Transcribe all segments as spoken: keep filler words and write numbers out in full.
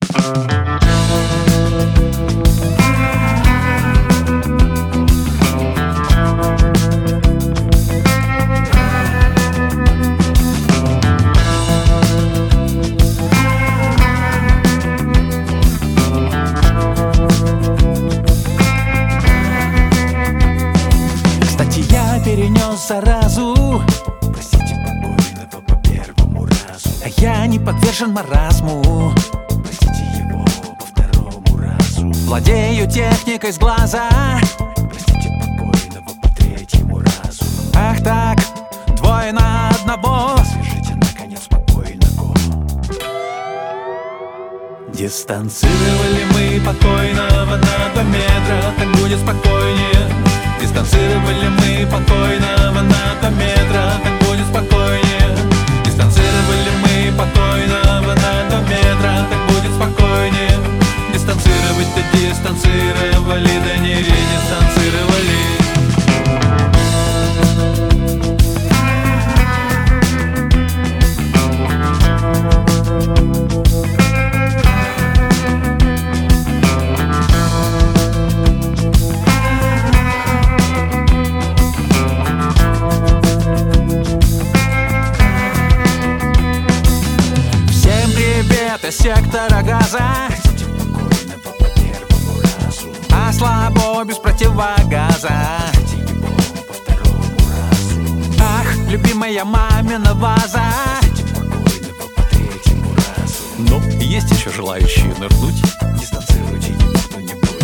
Перенес заразу, простите покойного по первому разу. а я не подвержен маразму, простите его по второму разу. владею техникой с глаза, простите покойного по третьему разу. ах так, двое на одного. Свяжите наконец покойного. Дистанцировали мы покойного на два метра, так будет спокойнее. Дистанцировали мы покойного на два метра, так будет спокойнее. Дистанцировали мы покойного на два метра, так будет спокойнее. Дистанцировать-то дистанцировали, да не редистанцировали. Сектора газа, простите покойного по первому разу. а слабо без противогаза. Простите его по второму разу. Ах, любимая мамина ваза. Простите покойного по третьему разу. Но есть еще желающие нырнуть. Дистанцируйте его кто-нибудь.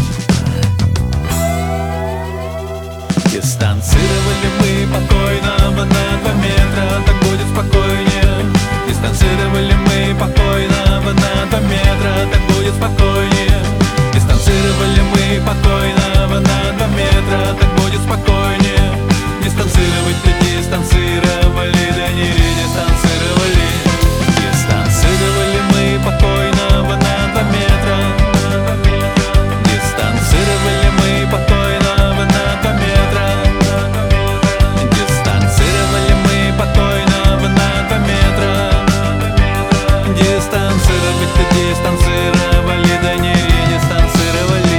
Дистанцировали мы покойного на два метра, так будет спокойнее. Дистанцировали мы покойного на два метра, так будет спокойнее. Дистанцировали мы покойного на два метра, так будет спокойнее. Дистанцировать-то дистанцировали, да не редистанцировали. Дистанцировали мы покойного на два метра. Дистанцировали мы покойного на два метра. Дистанцировали мы покойного на два метра. Дистанцировать-то дистанцировали, да не редистанцировали.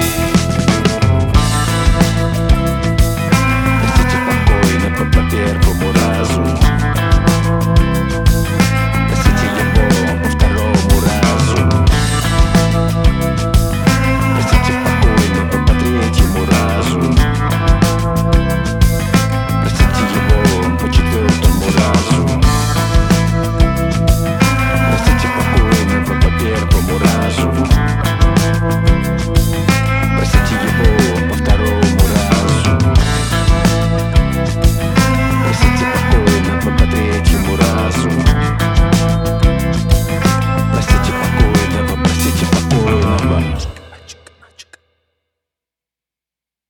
Простите покойного по первому разу. Простите его по второму разу. Простите покойного по третьему разу. Простите его по четвертому разу. Простите покойного по первому разу.